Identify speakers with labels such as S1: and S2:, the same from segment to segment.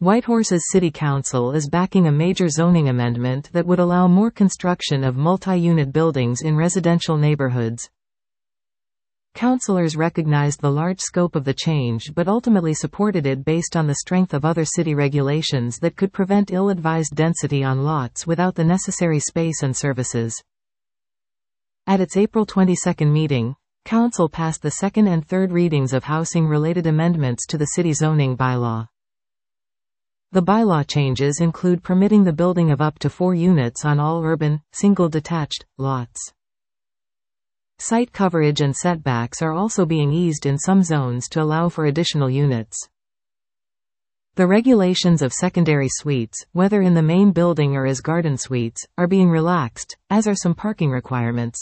S1: Whitehorse's City Council is backing a major zoning amendment that would allow more construction of multi-unit buildings in residential neighborhoods. Councillors recognized the large scope of the change but ultimately supported it based on the strength of other city regulations that could prevent ill-advised density on lots without the necessary space and services. At its April 22 meeting, Council passed the second and third readings of housing-related amendments to the city zoning bylaw. The bylaw changes include permitting the building of up to 4 units on all urban, single-detached, lots. Site coverage and setbacks are also being eased in some zones to allow for additional units. The regulations of secondary suites, whether in the main building or as garden suites, are being relaxed, as are some parking requirements.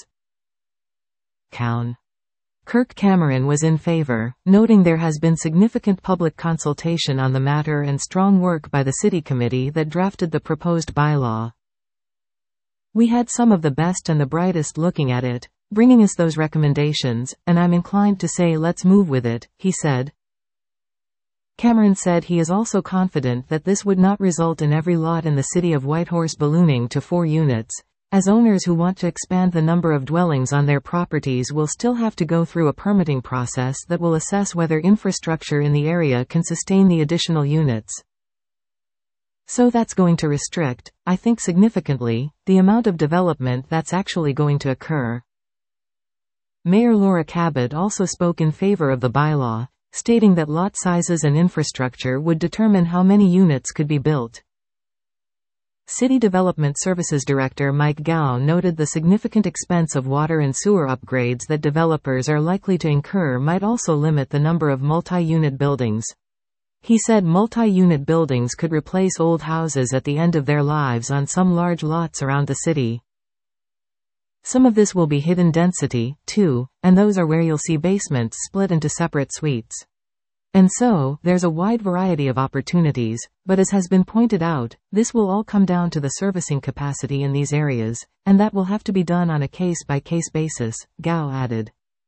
S1: Kirk Cameron was in favor, noting there has been significant public consultation on the matter and strong work by the city committee that drafted the proposed bylaw. "We had some of the best and the brightest looking at it, bringing us those recommendations, and I'm inclined to say let's move with it," he said. Cameron said he is also confident that this would not result in every lot in the city of Whitehorse ballooning to 4 units, as owners who want to expand the number of dwellings on their properties will still have to go through a permitting process that will assess whether infrastructure in the area can sustain the additional units. So that's going to restrict, I think significantly, the amount of development that's actually going to occur. Mayor Laura Cabot also spoke in favor of the bylaw, stating that lot sizes and infrastructure would determine how many units could be built. City Development Services Director Mike Gao noted the significant expense of water and sewer upgrades that developers are likely to incur might also limit the number of multi-unit buildings. He said multi-unit buildings could replace old houses at the end of their lives on some large lots around the city. Some of this will be hidden density, too, and those are where you'll see basements split into separate suites. And so, there's a wide variety of opportunities, but as has been pointed out, this will all come down to the servicing capacity in these areas, and that will have to be done on a case-by-case basis, Gao added.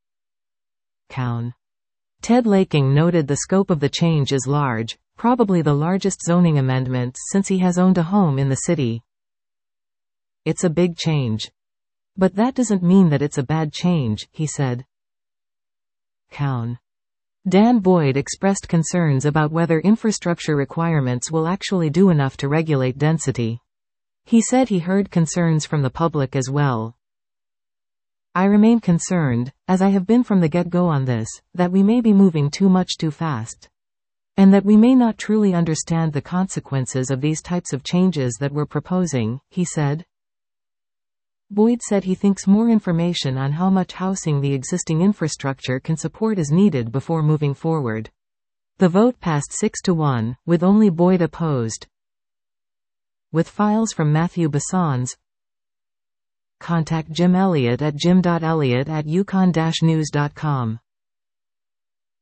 S1: Ted Laking noted the scope of the change is large, probably the largest zoning amendment since he has owned a home in the city. "It's a big change. But that doesn't mean that it's a bad change," he said. Dan Boyd expressed concerns about whether infrastructure requirements will actually do enough to regulate density. He said he heard concerns from the public as well. "I remain concerned, as I have been from the get-go on this, that we may be moving too much too fast. And that we may not truly understand the consequences of these types of changes that we're proposing," he said. Boyd said he thinks more information on how much housing the existing infrastructure can support is needed before moving forward. The vote passed 6-1, with only Boyd opposed. With files from Matthew Bassons, contact Jim Elliott at jim.elliott@yukon-news.com.